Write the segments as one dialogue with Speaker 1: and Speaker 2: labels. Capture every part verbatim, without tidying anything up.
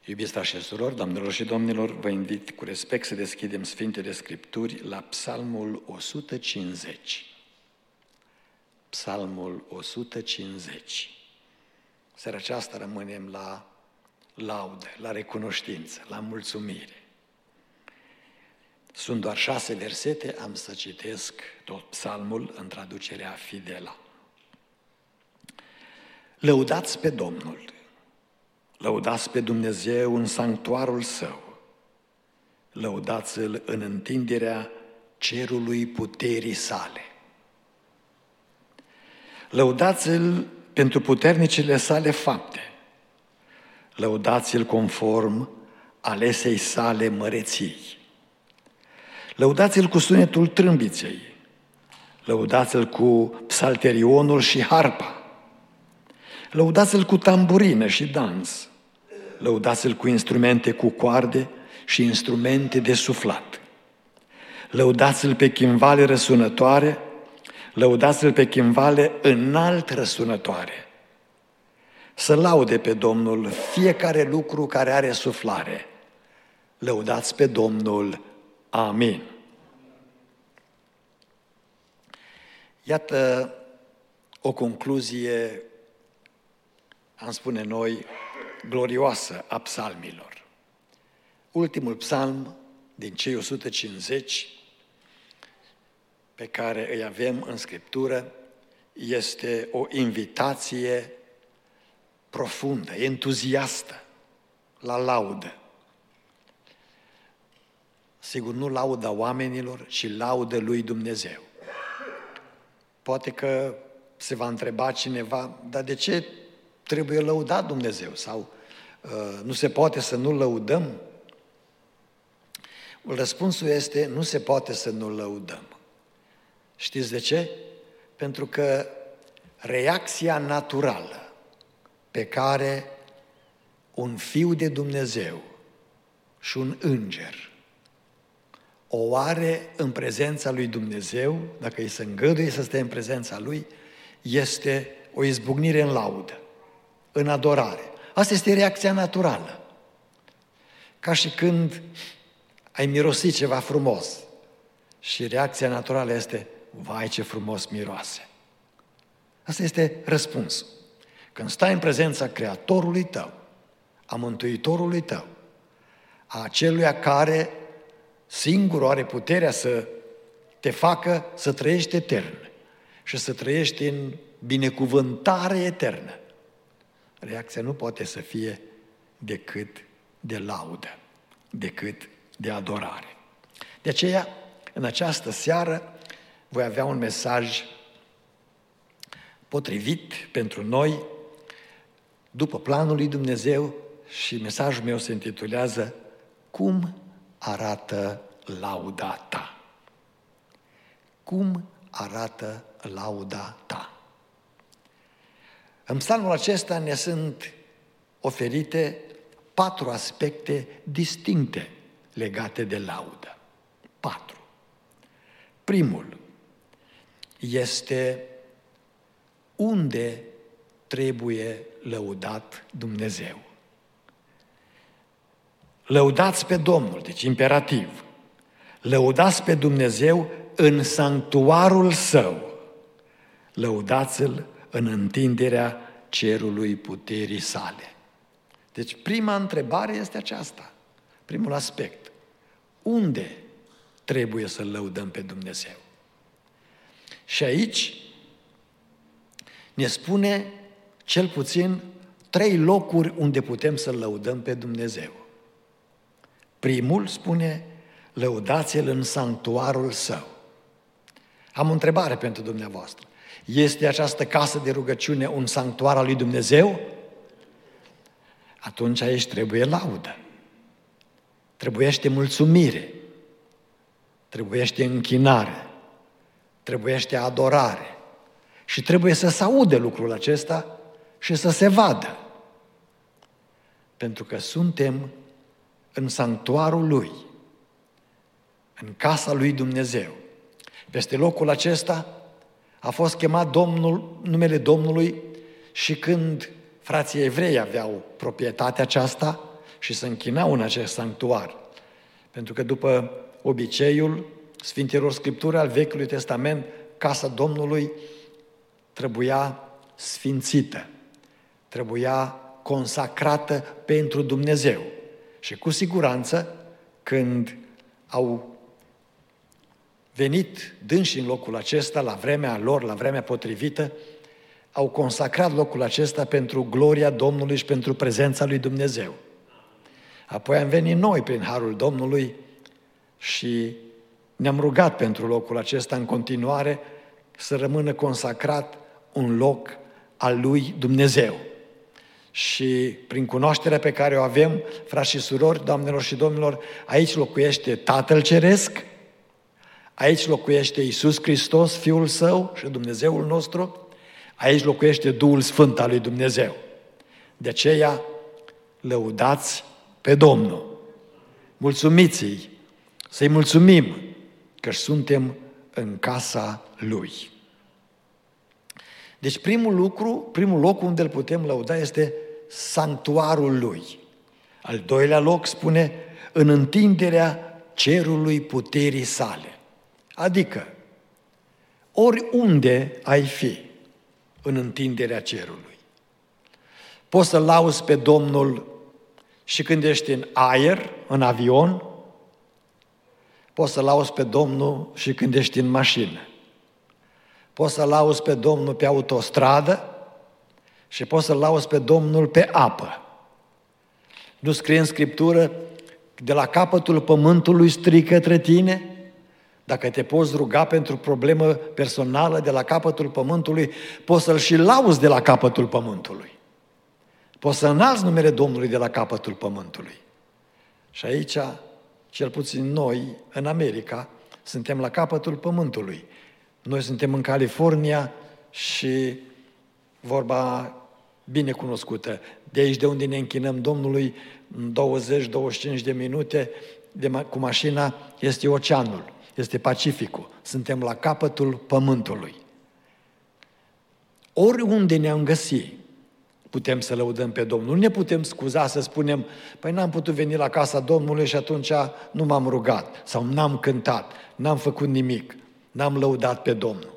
Speaker 1: Iubiți frați și surori, doamnelor și domnilor, vă invit cu respect să deschidem Sfintele Scripturi la Psalmul o sută cincizeci. Psalmul o sută cincizeci. Seara aceasta rămânem la laudă, la recunoștință, la mulțumire. Sunt doar șase versete, am să citesc tot psalmul în traducerea Fidela. Lăudați pe Domnul, lăudați pe Dumnezeu în sanctuarul Său, lăudați-L în întinderea cerului puterii sale. Lăudați-L pentru puternicile sale fapte, lăudați-L conform alesei sale măreții. Lăudați-L cu sunetul trâmbiței, lăudați-L cu psalterionul și harpa, lăudați-L cu tamburină și dans, lăudați-L cu instrumente cu coarde și instrumente de suflat. Lăudați-L pe chimvale răsunătoare, lăudați-L pe chimvale înalt răsunătoare. Să laude pe Domnul fiecare lucru care are suflare. Lăudați pe Domnul. Amin. Iată o concluzie, am spune noi, glorioasă a psalmilor. Ultimul psalm din cei o sută cincizeci pe care îi avem în Scriptură este o invitație profundă, entuziastă la laudă. Sigur, nu lauda oamenilor, ci laudă lui Dumnezeu. Poate că se va întreba cineva, dar de ce trebuie lăudat Dumnezeu? Sau uh, nu se poate să nu lăudăm? Răspunsul este, nu se poate să nu lăudăm. Știți de ce? Pentru că reacția naturală pe care un fiu de Dumnezeu și un înger o are în prezența lui Dumnezeu, dacă îi se îngăduie să stea în prezența lui, este o izbucnire în laudă, în adorare. Asta este reacția naturală. Ca și când ai mirosit ceva frumos și reacția naturală este, vai ce frumos miroase. Asta este răspunsul. Când stai în prezența Creatorului tău, a Mântuitorului tău, a aceluia care singur are puterea să te facă să trăiești etern și să trăiești în binecuvântare eternă, reacția nu poate să fie decât de laudă, decât de adorare. De aceea, în această seară, voi avea un mesaj potrivit pentru noi, după planul lui Dumnezeu, și mesajul meu se intitulează Cum arată lauda ta? Cum arată lauda ta? În psalmul acesta ne sunt oferite patru aspecte distincte legate de laudă. Patru. Primul este unde trebuie lăudat Dumnezeu. Lăudați pe Domnul, deci imperativ. Lăudați pe Dumnezeu în sanctuarul Său. Lăudați-L în întinderea cerului puterii sale. Deci prima întrebare este aceasta, primul aspect. Unde trebuie să lăudăm pe Dumnezeu? Și aici ne spune cel puțin trei locuri unde putem să lăudăm pe Dumnezeu. Primul spune, lăudați-L în sanctuarul Său. Am o întrebare pentru dumneavoastră. Este această casă de rugăciune un sanctuar al lui Dumnezeu? Atunci aici trebuie laudă. Trebuiește mulțumire. Trebuiește închinare. Trebuiește adorare. Și trebuie să se aude lucrul acesta și să se vadă. Pentru că suntem în sanctuarul Lui, în casa lui Dumnezeu. Peste locul acesta a fost chemat Domnul, numele Domnului și când frații evrei aveau proprietatea aceasta și se închinau în acest sanctuar. Pentru că după obiceiul Sfintelor Scripturi al Vechiului Testament, casa Domnului trebuia sfințită, trebuia consacrată pentru Dumnezeu. Și cu siguranță, când au venit dânsi în locul acesta, la vremea lor, la vremea potrivită, au consacrat locul acesta pentru gloria Domnului și pentru prezența lui Dumnezeu. Apoi am venit noi prin harul Domnului și ne-am rugat pentru locul acesta în continuare să rămână consacrat un loc al lui Dumnezeu. Și prin cunoașterea pe care o avem, frați și surori, doamnelor și domnilor, aici locuiește Tatăl Ceresc, aici locuiește Iisus Hristos, Fiul Său și Dumnezeul nostru, aici locuiește Duhul Sfânt al lui Dumnezeu. De aceea, lăudați pe Domnul. Mulțumiți-i, să-i mulțumim că suntem în casa Lui. Deci primul lucru, primul loc unde îl putem lăuda este sanctuarul Lui. Al doilea loc spune în întinderea cerului puterii sale. Adică, oriunde ai fi în întinderea cerului. Poți să lauzi pe Domnul și când ești în aer, în avion, poți să lauzi pe Domnul și când ești în mașină. Poți să lauzi pe Domnul pe autostradă și poți să lauzi pe Domnul pe apă. Nu scrie în Scriptură, de la capătul pământului strică către tine? Dacă te poți ruga pentru o problemă personală de la capătul pământului, poți să-L și lauzi de la capătul pământului. Poți să înalți numele Domnului de la capătul pământului. Și aici, cel puțin noi, în America, suntem la capătul pământului. Noi suntem în California și vorba bine cunoscută. De aici de unde ne închinăm Domnului, în douăzeci douăzeci și cinci de minute de ma- cu mașina, este oceanul, este Pacificul. Suntem la capătul pământului. Oriunde ne-am găsit, putem să lăudăm pe Domnul. Nu ne putem scuza să spunem, păi n-am putut veni la casa Domnului și atunci nu m-am rugat sau n-am cântat, n-am făcut nimic, n-am lăudat pe Domnul.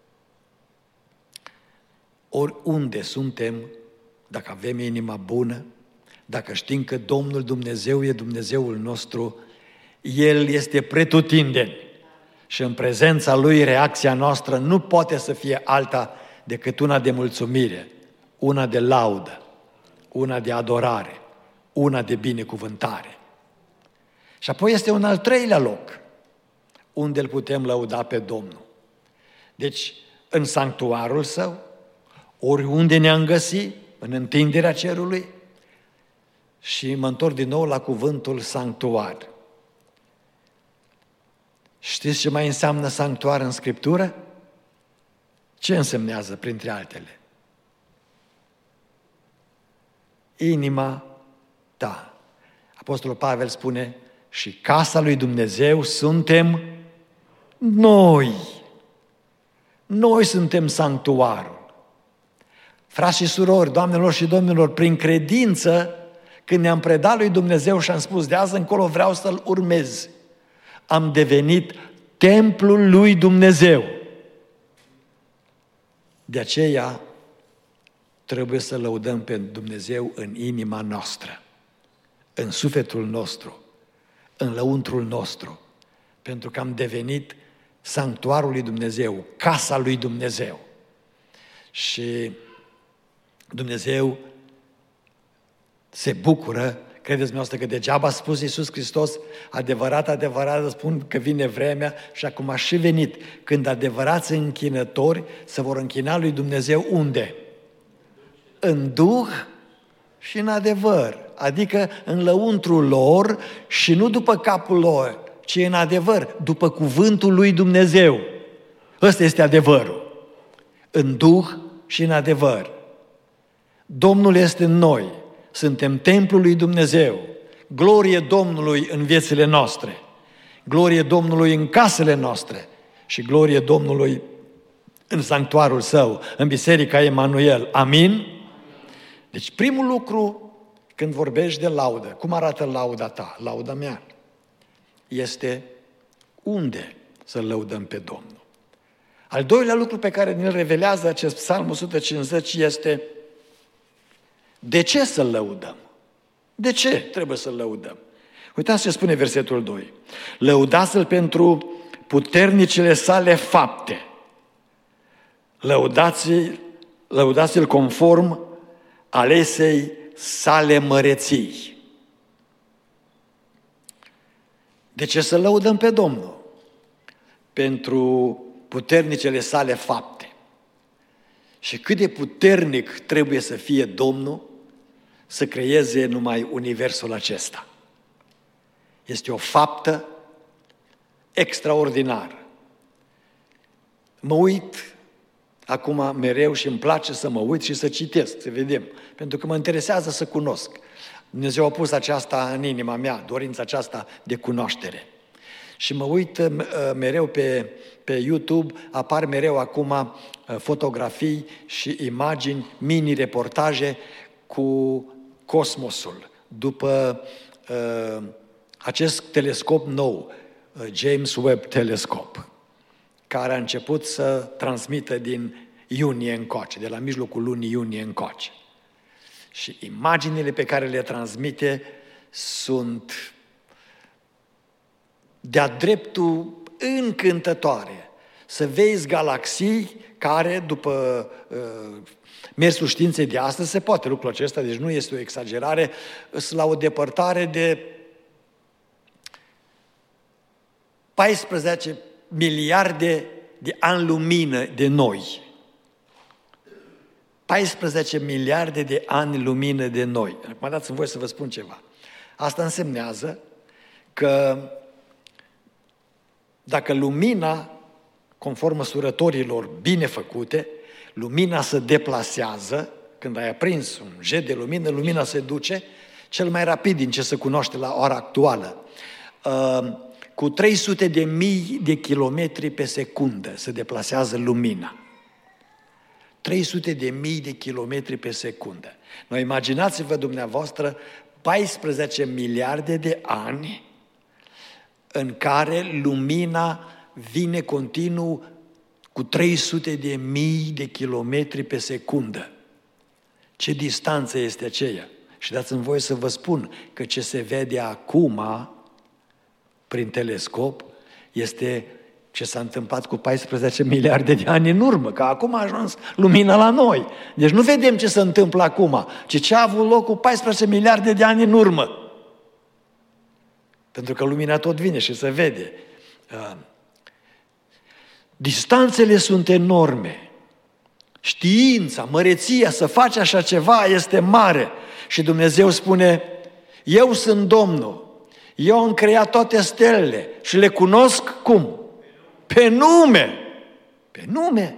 Speaker 1: Oriunde suntem, dacă avem inima bună, dacă știm că Domnul Dumnezeu e Dumnezeul nostru, El este pretutindeni și în prezența Lui reacția noastră nu poate să fie alta decât una de mulțumire, una de laudă, una de adorare, una de binecuvântare. Și apoi este un al treilea loc unde îl putem lăuda pe Domnul. Deci, în sanctuarul Său, oriunde ne-am găsit, în întinderea cerului, și mă întorc din nou la cuvântul sanctuar. Știți ce mai înseamnă sanctuar în Scriptură? Ce însemnează, printre altele? Inima ta. Apostolul Pavel spune, și casa lui Dumnezeu suntem noi. Noi suntem sanctuarul. Frați și surori, doamnelor și domnilor, prin credință, când ne-am predat lui Dumnezeu și am spus, de azi încolo vreau să-L urmez, am devenit templul lui Dumnezeu. De aceea trebuie să lăudăm pe Dumnezeu în inima noastră, în sufletul nostru, în lăuntrul nostru, pentru că am devenit sanctuarul lui Dumnezeu, casa lui Dumnezeu. Și Dumnezeu se bucură, credeți dumneavoastră că degeaba a spus Iisus Hristos, adevărat, adevărat, spun că vine vremea și acum a și venit, când adevărați închinători se vor închina lui Dumnezeu unde? În duh și în adevăr, adică în lăuntrul lor și nu după capul lor, ci în adevăr, după cuvântul lui Dumnezeu. Ăsta este adevărul. În duh și în adevăr. Domnul este în noi, suntem templul lui Dumnezeu, glorie Domnului în viețile noastre, glorie Domnului în casele noastre și glorie Domnului în sanctuarul Său, în Biserica Emanuel. Amin? Deci primul lucru când vorbești de laudă, cum arată lauda ta? Lauda mea este unde să lăudăm pe Domnul. Al doilea lucru pe care ne-l revelează acest Psalm o sută cincizeci este de ce să lăudăm? De ce trebuie să lăudăm? Uitați ce spune versetul doi. Lăudați-l pentru puternicele sale fapte. Lăudați-l, lăudați-l conform alesei sale măreții. De ce să lăudăm pe Domnul? Pentru puternicele sale fapte. Și cât de puternic trebuie să fie Domnul să creeze numai universul acesta. Este o faptă extraordinară. Mă uit acum mereu și îmi place să mă uit și să citesc, să vedem, pentru că mă interesează să cunosc. Dumnezeu a pus aceasta în inima mea, dorința aceasta de cunoaștere. Și mă uit mereu pe, pe YouTube, apar mereu acum fotografii și imagini, mini-reportaje cu cosmosul. După uh, acest telescop nou, James Webb Telescope, care a început să transmită din iunie încoace, de la mijlocul lunii iunie încoace. Și imaginile pe care le transmite sunt de-a dreptul încântătoare. Să vezi galaxii care, după uh, mersul științei de astăzi, se poate lucrul acesta, deci nu este o exagerare, sunt la o depărtare de paisprezece miliarde de ani lumină de noi. paisprezece miliarde de ani lumină de noi. Acum dați-mi voie să vă spun ceva. Asta însemnează că dacă lumina, conform măsurătorilor bine făcute, lumina se deplasează, când ai aprins un jet de lumină, lumina se duce cel mai rapid din ce se cunoaște la ora actuală. Cu trei sute de mii de kilometri pe secundă se deplasează lumina. trei sute de mii de kilometri pe secundă. Noi imaginați-vă dumneavoastră paisprezece miliarde de ani în care lumina vine continuu cu trei sute de mii de kilometri pe secundă. Ce distanță este aceea? Și dați-mi voie să vă spun că ce se vede acum prin telescop este ce s-a întâmplat cu paisprezece miliarde de ani în urmă, că acum a ajuns lumina la noi. Deci nu vedem ce se întâmplă acum, ci ce a avut loc cu paisprezece miliarde de ani în urmă. Pentru că lumina tot vine și se vede. Distanțele sunt enorme. Știința, măreția să faci așa ceva este mare. Și Dumnezeu spune, eu sunt Domnul, eu am creat toate stelele și le cunosc cum? Pe nume. Pe nume.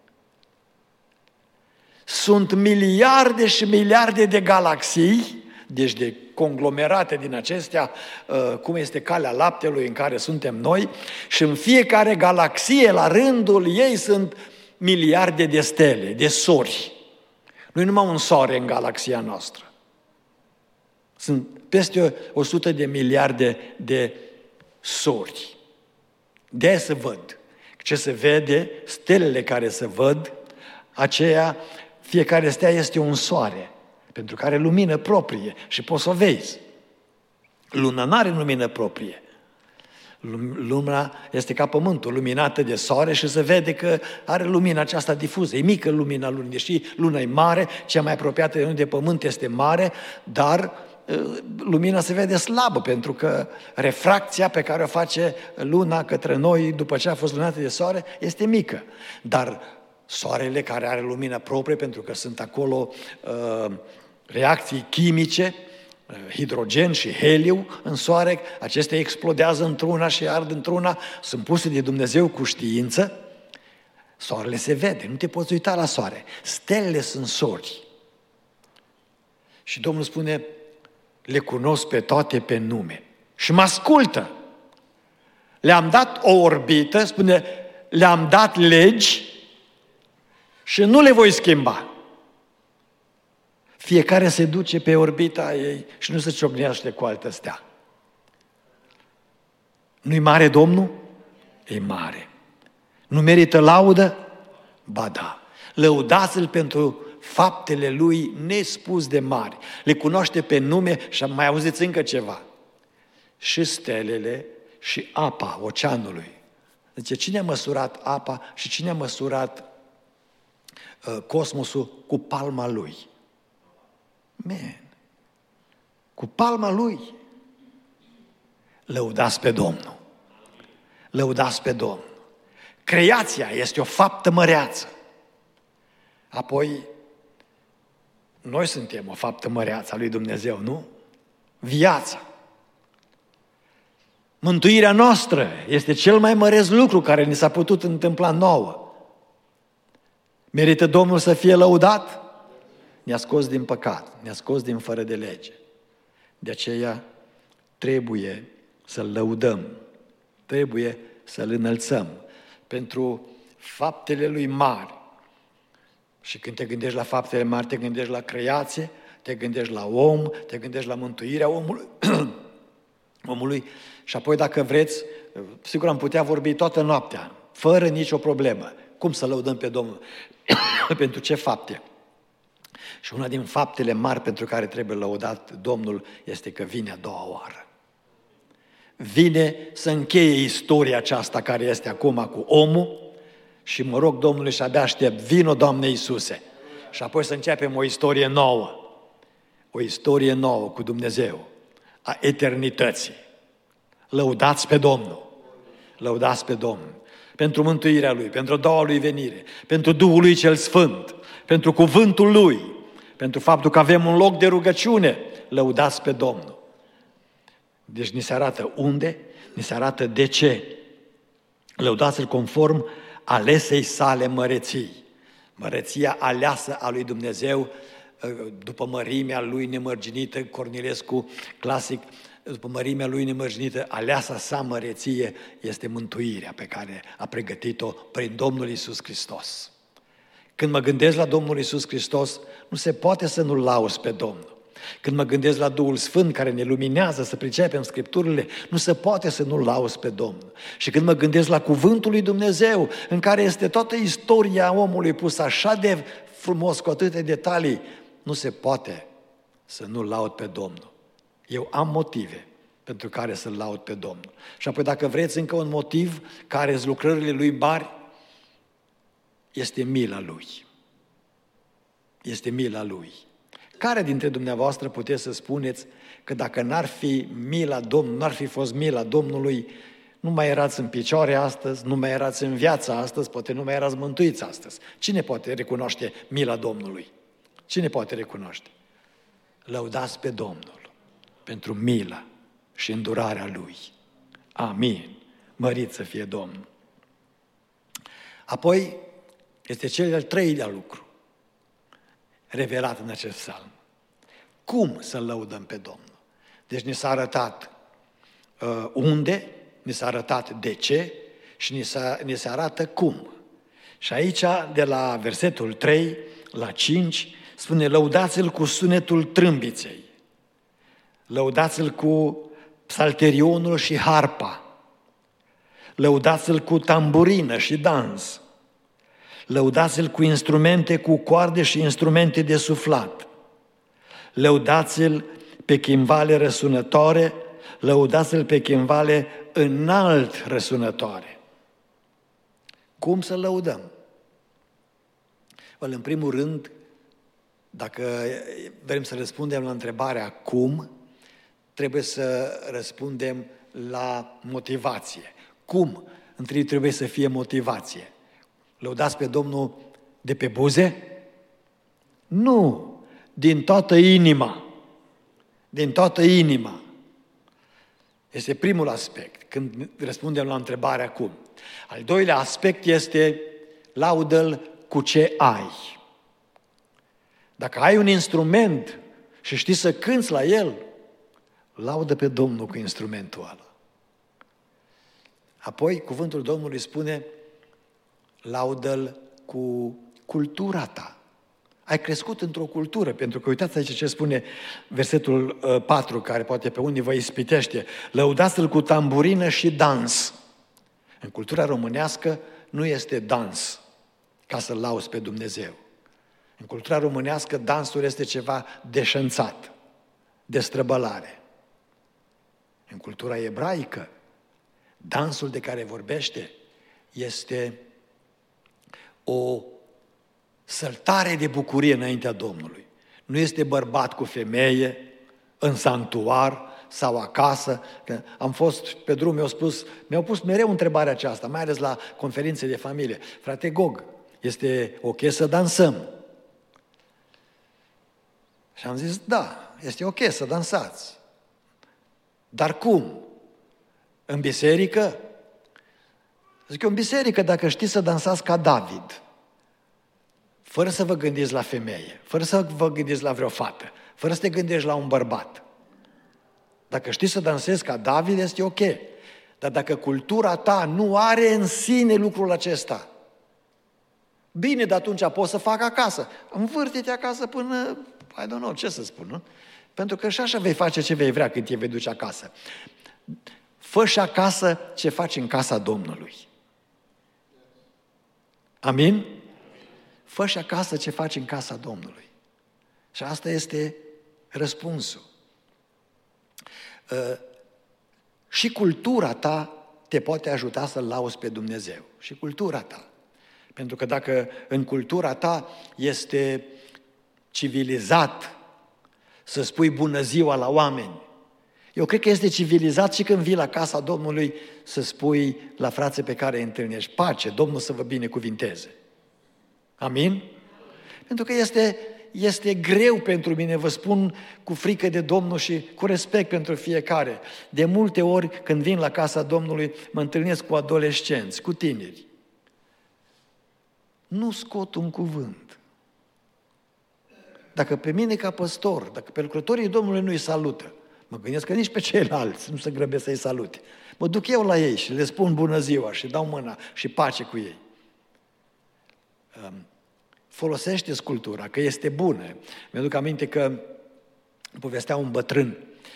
Speaker 1: Sunt miliarde și miliarde de galaxii, deci de conglomerate din acestea, cum este calea laptelui în care suntem noi, și în fiecare galaxie, la rândul ei, sunt miliarde de stele, de sori. Nu e numai un soare în galaxia noastră. Sunt peste o sută de miliarde de sori. De-aia se văd. Ce se vede, stelele care se văd, aceea, fiecare stea este un soare, pentru că are lumină proprie și poți să o vezi. Luna nu are lumină proprie. Lumina este ca pământul, luminată de soare și se vede că are lumina aceasta difuză. E mică lumina lunii, deși luna e mare, cea mai apropiată de noi de pământ este mare, dar lumina se vede slabă, pentru că refracția pe care o face luna către noi după ce a fost lunată de soare este mică. Dar soarele, care are lumină proprie, pentru că sunt acolo uh, reacții chimice, uh, hidrogen și heliu în soare, acestea explodează într-una și ard într-una, sunt puse de Dumnezeu cu știință, soarele se vede, nu te poți uita la soare. Stelele sunt sori. Și Domnul spune, le cunosc pe toate pe nume. Și mă ascultă. Le-am dat o orbită, spune, le-am dat legi și nu le voi schimba. Fiecare se duce pe orbita ei și nu se ciocnește cu altă stea. Nu-i mare Domnul? E mare. Nu merită laudă? Ba da. Lăudați-L pentru faptele Lui nespus de mari. Le cunoaște pe nume și mai auziți încă ceva. Și stelele și apa oceanului. Zice, cine a măsurat apa și cine a măsurat uh, cosmosul cu palma Lui? Man. Cu palma Lui. Lăudați pe Domnul. Lăudați pe Domnul. Creația este o faptă măreață. Apoi, noi suntem o faptă măreață a lui Dumnezeu, nu? Viața. Mântuirea noastră este cel mai măreț lucru care ni s-a putut întâmpla nouă. Merită Domnul să fie lăudat? Ne-a scos din păcat, ne-a scos din fără de lege. De aceea trebuie să-L lăudăm, trebuie să-L înălțăm pentru faptele Lui mari. Și când te gândești la faptele mari, te gândești la creație, te gândești la om, te gândești la mântuirea omului, omului. Și apoi, dacă vreți, sigur am putea vorbi toată noaptea, fără nicio problemă. Cum să lăudăm pe Domnul? Pentru ce fapte? Și una din faptele mari pentru care trebuie lăudat Domnul este că vine a doua oară. Vine să încheie istoria aceasta care este acum cu omul și mă rog Domnului și abia aștept, vino Doamne Iisuse. Și apoi să începem o istorie nouă. O istorie nouă cu Dumnezeu, a eternității. Lăudați pe Domnul. Lăudați pe Domnul. Pentru mântuirea Lui, pentru a doua Lui venire, pentru Duhul Lui cel Sfânt, pentru cuvântul Lui, pentru faptul că avem un loc de rugăciune. Lăudați pe Domnul. Deci ni se arată unde, ni se arată de ce. Lăudați-L conform alesei sale măreții. Măreția aleasă a lui Dumnezeu, după mărimea Lui nemărginită, Cornilescu, clasic, după mărimea Lui nemărginită, aleasa sa măreție este mântuirea pe care a pregătit-o prin Domnul Iisus Hristos. Când mă gândesc la Domnul Iisus Hristos, nu se poate să nu-L lauzi pe Domnul. Când mă gândesc la Duhul Sfânt care ne luminează să pricepem Scripturile, nu se poate să nu-L lauzi pe Domnul. Și când mă gândesc la Cuvântul lui Dumnezeu, în care este toată istoria omului pusă așa de frumos, cu atâtea detalii, nu se poate să nu-L laud pe Domnul. Eu am motive pentru care să-L laud pe Domnul. Și apoi dacă vreți încă un motiv care sunt lucrările Lui mari, este mila Lui. Este mila Lui. Care dintre dumneavoastră puteți să spuneți că dacă n-ar fi mila Domnului, n-ar fi fost mila Domnului, nu mai erați în picioare astăzi, nu mai erați în viața astăzi, poate nu mai erați mântuiți astăzi. Cine poate recunoaște mila Domnului? Cine poate recunoaște? Lăudați pe Domnul pentru mila și îndurarea Lui. Amin. Mărit să fie Domnul. Apoi este cel de-al treilea lucru revelat în acest psalm. Cum să lăudăm pe Domnul? Deci ni s-a arătat uh, unde, ni s-a arătat de ce și ni, s-a, ni se arată cum. Și aici, de la versetul trei la cinci, spune, lăudați-L cu sunetul trâmbiței, lăudați-L cu psalterionul și harpa, lăudați-L cu tamburină și dans, lăudați-L cu instrumente cu coarde și instrumente de suflat, lăudați-L pe chimbale răsunătoare, lăudați-L pe chimbale înalt răsunătoare. Cum să lăudăm? În primul rând, dacă vrem să răspundem la întrebarea cum, trebuie să răspundem la motivație. Cum? Întâi trebuie să fie motivație. Lăudați pe Domnul de pe buze? Nu! Din toată inima. Din toată inima. Este primul aspect, când răspundem la întrebarea cum. Al doilea aspect este laudă-L cu ce ai. Dacă ai un instrument și știi să cânți la el, laudă pe Domnul cu instrumentul ăla. Apoi, cuvântul Domnului spune, laudă-L cu cultura ta. Ai crescut într-o cultură, pentru că uitați aici ce spune versetul patru, care poate pe unii vă ispitește. Lăudați-L cu tamburină și dans. În cultura românească nu este dans ca să-L lauzi pe Dumnezeu. În cultura românească dansul este ceva deșănțat, de străbălare. În cultura ebraică, dansul de care vorbește este o săltare de bucurie înaintea Domnului. Nu este bărbat cu femeie, în sanctuar sau acasă. Că am fost pe drum, mi-au spus, mi-au pus mereu întrebarea aceasta, mai ales la conferințe de familie. Frate Gog, este ok să dansăm? Și am zis, da, este ok să dansați. Dar cum? În biserică? Zic eu, în biserică, dacă știți să dansați ca David, fără să vă gândiți la femeie, fără să vă gândiți la vreo fată, fără să te gândești la un bărbat. Dacă știi să dansezi ca David, este ok. Dar dacă cultura ta nu are în sine lucrul acesta, bine, de atunci poți să fac acasă. Învârte-te acasă până, I don't know, ce să spun, nu? Pentru că și așa vei face ce vei vrea când te vei duce acasă. Fă și acasă ce faci în casa Domnului. Amin? Fă și acasă ce faci în casa Domnului. Și asta este răspunsul. Uh, și cultura ta te poate ajuta să-L lauzi pe Dumnezeu. Și cultura ta. Pentru că dacă în cultura ta este civilizat să spui bună ziua la oameni, eu cred că este civilizat și când vii la casa Domnului să spui la frații pe care îi întâlnești, pace, Domnul să vă binecuvinteze. Amin? Pentru că este, este greu pentru mine, vă spun cu frică de Domnul și cu respect pentru fiecare. De multe ori când vin la casa Domnului mă întâlnesc cu adolescenți, cu tineri. Nu scot un cuvânt. Dacă pe mine ca păstor, dacă pe lucrătorii Domnului nu-i salută, mă gândesc că nici pe ceilalți nu se grăbesc să-i salute. Mă duc eu la ei și le spun bună ziua și dau mâna și pace cu ei. Folosește-ți cultura, că este bună. Mi-aduc aminte că povestea un bătrân.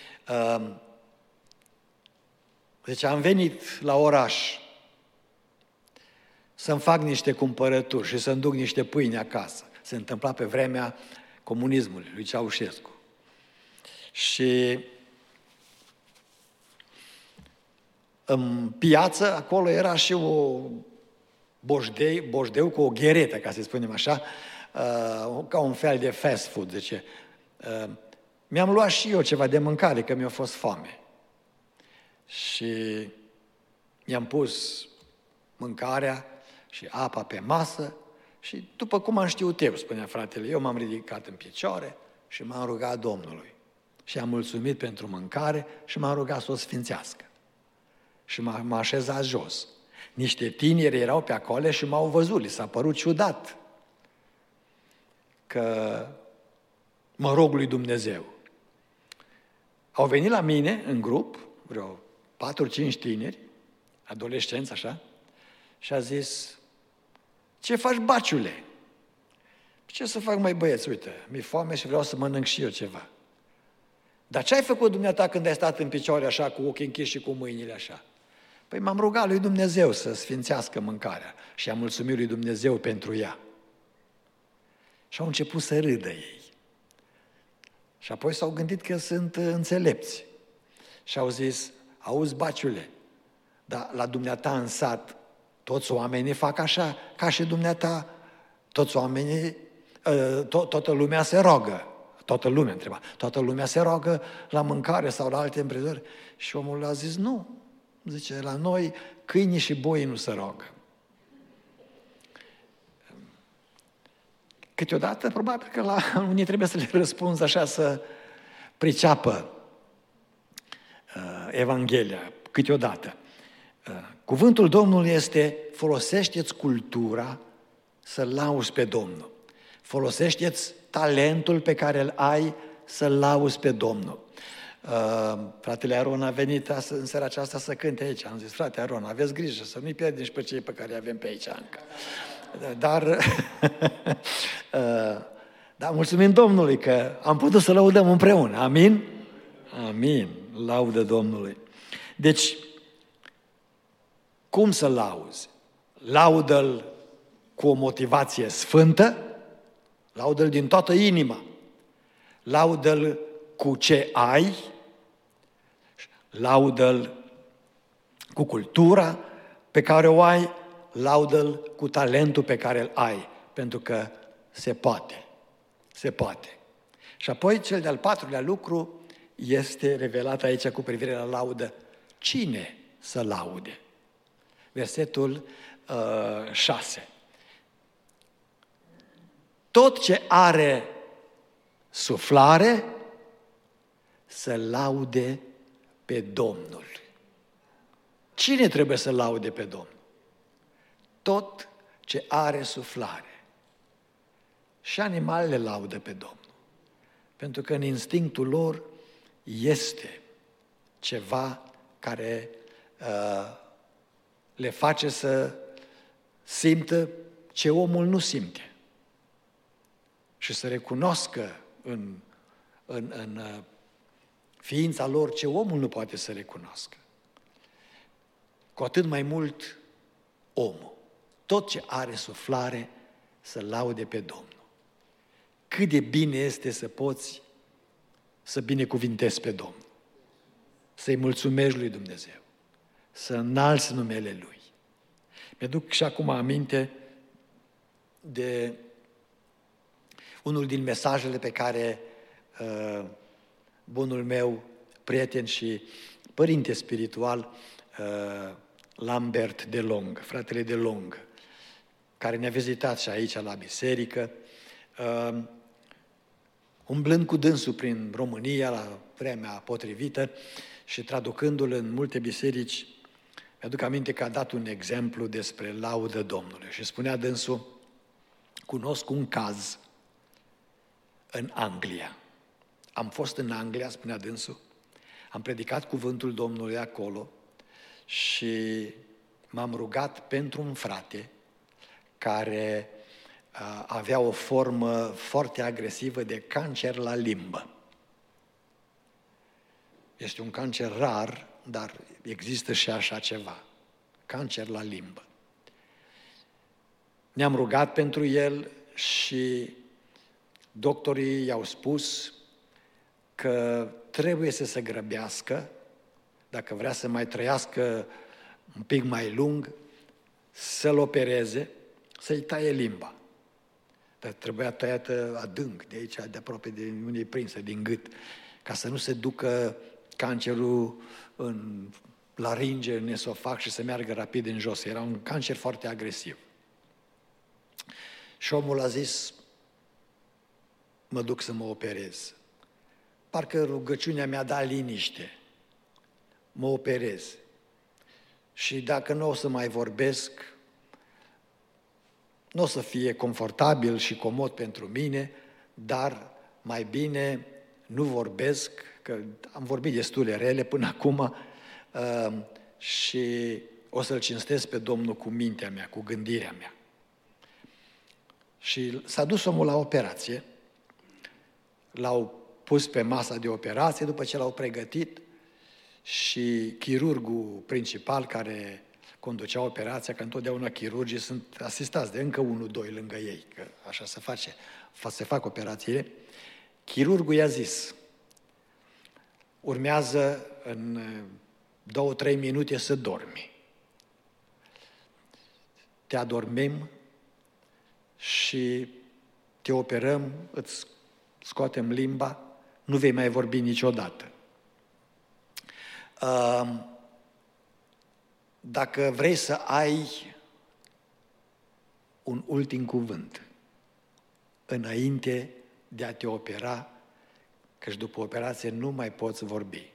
Speaker 1: Deci am venit la oraș să-mi fac niște cumpărături și să-mi duc niște pâine acasă. Se întâmpla pe vremea comunismului, lui Ceaușescu. Și în piață, acolo era și o bojdei, bojdeu cu o gheretă, ca să spunem așa, ca un fel de fast food, zice. Mi-am luat și eu ceva de mâncare, că mi-a fost foame. Și mi-am pus mâncarea și apa pe masă și după cum am știut eu, spunea fratele, eu m-am ridicat în picioare și m-am rugat Domnului. Și am mulțumit pentru mâncare și m-am rugat să o sfințească. Și m-am așezat jos. Niște tineri erau pe acolo și m-au văzut, li s-a părut ciudat că mă rog lui Dumnezeu. Au venit la mine în grup, vreo patru-cinci tineri, adolescenți așa, și a zis, ce faci, baciule? Ce să fac, mai băieți, uite, mi-e foame și vreau să mănânc și eu ceva. Dar ce ai făcut dumneata când ai stat în picioare așa, cu ochii închiși și cu mâinile așa? Păi m-am rugat lui Dumnezeu să sfințească mâncarea și am mulțumit lui Dumnezeu pentru ea. Și au început să râdă ei. Și apoi s-au gândit că sunt înțelepți. Și au zis, auzi, baciule, dar la dumneata în sat toți oamenii fac așa, ca și dumneata, toți oamenii, to- toată lumea se roagă. Toată lumea întreba, toată lumea se roagă la mâncare sau la alte împrejurări. Și omul a zis, nu. Zice, la noi câinii și boii nu se roagă. Câteodată, probabil că la unii trebuie să le răspunzi așa, să priceapă uh, Evanghelia, câteodată. Uh, cuvântul Domnului este, folosește-ți cultura să lauzi pe Domnul. Folosește-ți talentul pe care îl ai să lauzi pe Domnul. Uh, fratele Aron a venit în seara aceasta să cânte aici. Am zis, frate Aron, aveți grijă să nu-i pierdem și pe cei pe care îi avem pe aici încă. Dar, uh, Dar mulțumim Domnului că am putut să lăudăm împreună. Amin? Amin. Laudă Domnului. Deci, cum să lauzi? Laudă-L cu o motivație sfântă, laudă-L din toată inima, laudă-L cu ce ai, laudă-L cu cultura pe care o ai, laudă-L cu talentul pe care îl ai, pentru că se poate, se poate. Și apoi cel de-al patrulea lucru este revelat aici cu privire la laudă. Cine să laude? Versetul uh, șase. Tot ce are suflare să laude pe Domnul. Cine trebuie să laude pe Domnul? Tot ce are suflare. Și animalele laudă pe Domnul. Pentru că în instinctul lor este ceva care uh, le face să simtă ce omul nu simte. Și să recunoască în, în, în uh, ființa lor ce omul nu poate să recunoască. Cu atât mai mult omul. Tot ce are suflare să laude pe Domnul. Cât de bine este să poți să binecuvintezi pe Domnul. Să-i mulțumești lui Dumnezeu. Să înalți numele Lui. Mi-aduc și acum aminte de unul din mesajele pe care uh, bunul meu prieten și părinte spiritual uh, Lambert de Long, fratele de Long, care ne-a vizitat și aici la biserică, uh, umblând cu dânsul prin România la vremea potrivită și traducându-l în multe biserici, mi-aduc aminte că a dat un exemplu despre laudă Domnului și spunea dânsul: cunosc un caz în Anglia. Am fost în Anglia, spunea dânsul, am predicat cuvântul Domnului acolo și m-am rugat pentru un frate care uh, avea o formă foarte agresivă de cancer la limbă. Este un cancer rar, dar există și așa ceva. Cancer la limbă. Ne-am rugat pentru el și doctorii i-au spus că trebuie să se grăbească, dacă vrea să mai trăiască un pic mai lung, să-l opereze, să-i taie limba. Dar trebuia tăiată adânc, de aici, de aproape de unde e prinsă, din gât, ca să nu se ducă cancerul în laringe, în esofag și să meargă rapid în jos. Era un cancer foarte agresiv. Și omul a zis: mă duc să mă operez. Parcă rugăciunea mi-a dat liniște. Mă operez. Și dacă nu o să mai vorbesc, nu o să fie confortabil și comod pentru mine, dar mai bine nu vorbesc, că am vorbit destule rele până acum, și o să-L cinstesc pe Domnul cu mintea mea, cu gândirea mea. Și s-a dus omul la operație, l-au pus pe masa de operație după ce l-au pregătit și chirurgul principal care conducea operația, că întotdeauna chirurgii sunt asistați de încă unul, doi lângă ei, că așa se face, se fac operațiile. Chirurgul i-a zis: urmează în două, trei minute să dormi. Te adormim și te operăm, îți scoatem limba, nu vei mai vorbi niciodată. Dacă vrei să ai un ultim cuvânt înainte de a te opera, căci după operație nu mai poți vorbi.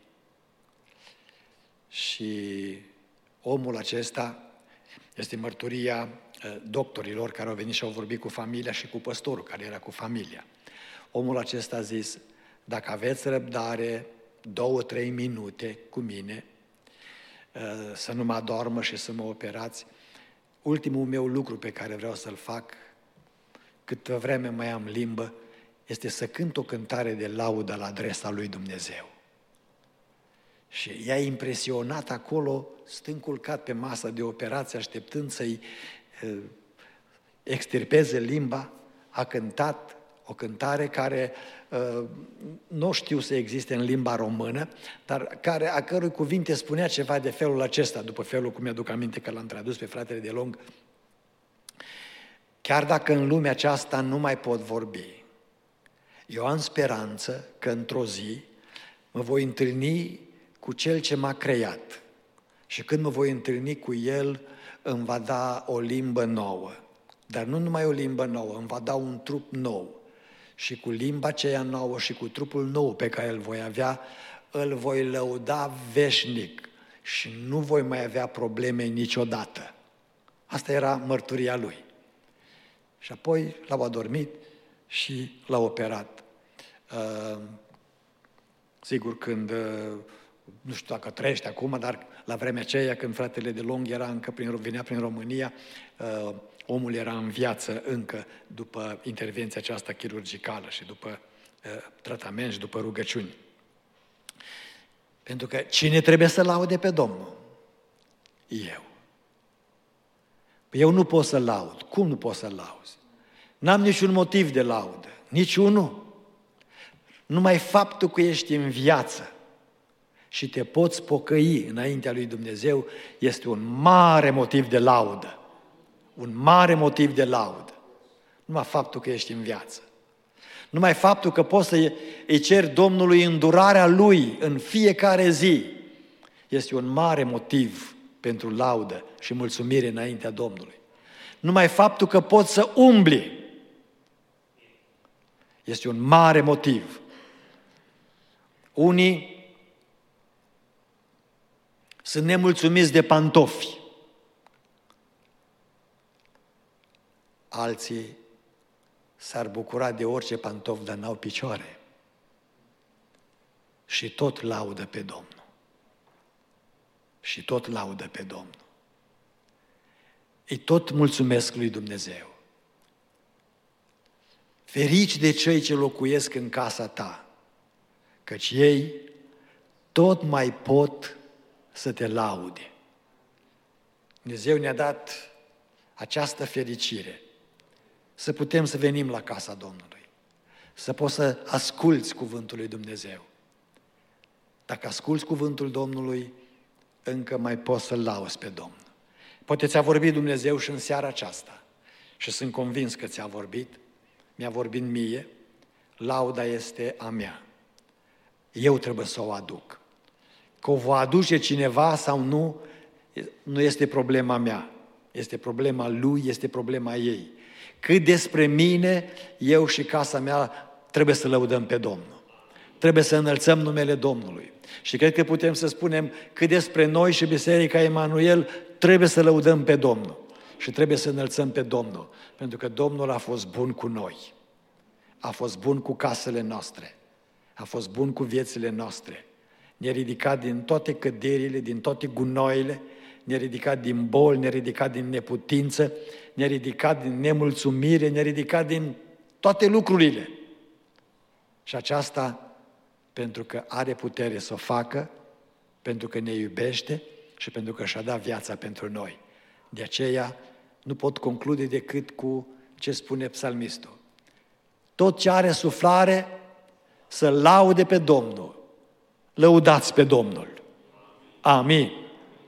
Speaker 1: Și omul acesta este mărturia doctorilor care au venit și au vorbit cu familia și cu păstorul care era cu familia. Omul acesta a zis: dacă aveți răbdare două, trei minute cu mine, să nu mă adormă și să mă operați, ultimul meu lucru pe care vreau să-l fac, câtă vreme mai am limbă, este să cânt o cântare de laudă la adresa lui Dumnezeu. Și i-a impresionat acolo, stând culcat pe masă de operație, așteptând să-i uh, extirpeze limba, a cântat o cântare care uh, nu știu să existe în limba română, dar care, a cărui cuvinte spunea ceva de felul acesta, după felul cum mi-aduc aminte că l-am tradus pe fratele de Long. Chiar dacă în lumea aceasta nu mai pot vorbi, eu am speranță că într-o zi mă voi întâlni cu Cel ce m-a creat și când mă voi întâlni cu El îmi va da o limbă nouă, dar nu numai o limbă nouă, îmi va da un trup nou și cu limba aceea nouă și cu trupul nou pe care îl voi avea, îl voi lăuda veșnic și nu voi mai avea probleme niciodată. Asta era mărturia lui. Și apoi l-au adormit și l-au operat. Uh, sigur, când, uh, nu știu dacă trăiește acum, dar la vremea aceea, când fratele de Long era încă prin, venea prin România, uh, omul era în viață încă după intervenția aceasta chirurgicală și după uh, tratament și după rugăciuni. Pentru că cine trebuie să laude pe Domnul? Eu. Eu nu pot să laud. Cum nu pot să lauzi? N-am niciun motiv de laudă. Niciunul. Numai faptul că ești în viață și te poți pocăi înaintea lui Dumnezeu este un mare motiv de laudă. Un mare motiv de laudă. Numai faptul că ești în viață. Numai faptul că poți să îi ceri Domnului îndurarea Lui în fiecare zi este un mare motiv pentru laudă și mulțumire înaintea Domnului. Numai faptul că poți să umbli este un mare motiv. Unii sunt nemulțumiți de pantofi. Alții s-ar bucura de orice pantof, dar n-au picioare. Și tot laudă pe Domnul. Și tot laudă pe Domnul. Îi tot mulțumesc lui Dumnezeu. Ferici de cei ce locuiesc în casa ta, căci ei tot mai pot să te laude. Dumnezeu ne-a dat această fericire, să putem să venim la casa Domnului, să poți să asculți cuvântul lui Dumnezeu. Dacă asculți cuvântul Domnului, încă mai poți să-L lauzi pe Domnul. Poate ți-a vorbit Dumnezeu și în seara aceasta și sunt convins că ți-a vorbit, mi-a vorbit mie, lauda este a mea. Eu trebuie să o aduc. Că o va aduce cineva sau nu, nu este problema mea. Este problema lui, este problema ei. Cât despre mine, eu și casa mea trebuie să lăudăm pe Domnul. Trebuie să înălțăm numele Domnului. Și cred că putem să spunem cât despre noi și Biserica Emanuel, trebuie să lăudăm pe Domnul. Și trebuie să înălțăm pe Domnul. Pentru că Domnul a fost bun cu noi. A fost bun cu casele noastre. A fost bun cu viețile noastre. Ne-a ridicat din toate căderile, din toate gunoile, ne-a ridicat din boli, ne-a ridicat din neputință, ne-a ridicat din nemulțumire, ne-a ridicat din toate lucrurile. Și aceasta pentru că are putere să o facă, pentru că ne iubește și pentru că și-a dat viața pentru noi. De aceea nu pot conclude decât cu ce spune psalmistul. Tot ce are suflare să laude pe Domnul. Lăudați pe Domnul. Amin.